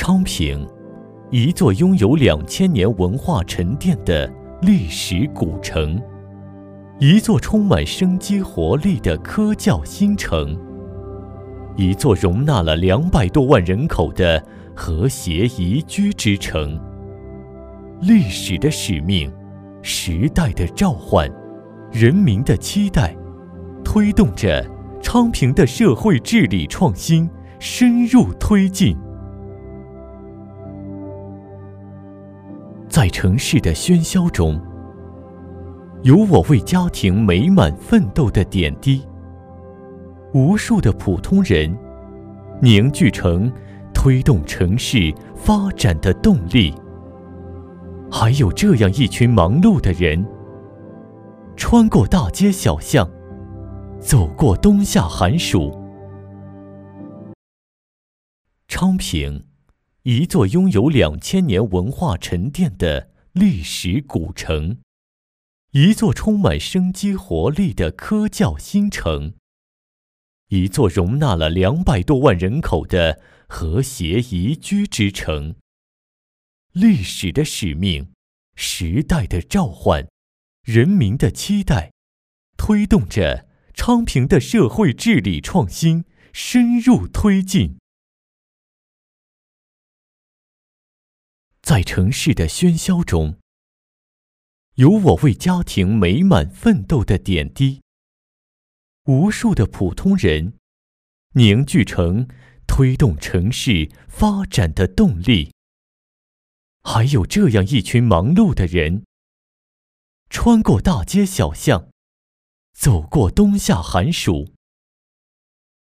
昌平，一座拥有2000年文化沉淀的历史古城，一座充满生机活力的科教新城，一座容纳了200多万人口的和谐宜居之城。历史的使命，时代的召唤，人民的期待，推动着昌平的社会治理创新深入推进。在城市的喧嚣中，有我为家庭美满奋斗的点滴，无数的普通人凝聚成推动城市发展的动力。还有这样一群忙碌的人，穿过大街小巷，走过冬夏寒暑。昌平，一座拥有2000年文化沉淀的历史古城，一座充满生机活力的科教新城，一座容纳了200多万人口的和谐宜居之城。历史的使命，时代的召唤，人民的期待，推动着昌平的社会治理创新深入推进。在城市的喧嚣中，有我为家庭美满奋斗的点滴，无数的普通人凝聚成推动城市发展的动力。还有这样一群忙碌的人，穿过大街小巷，走过冬夏寒暑。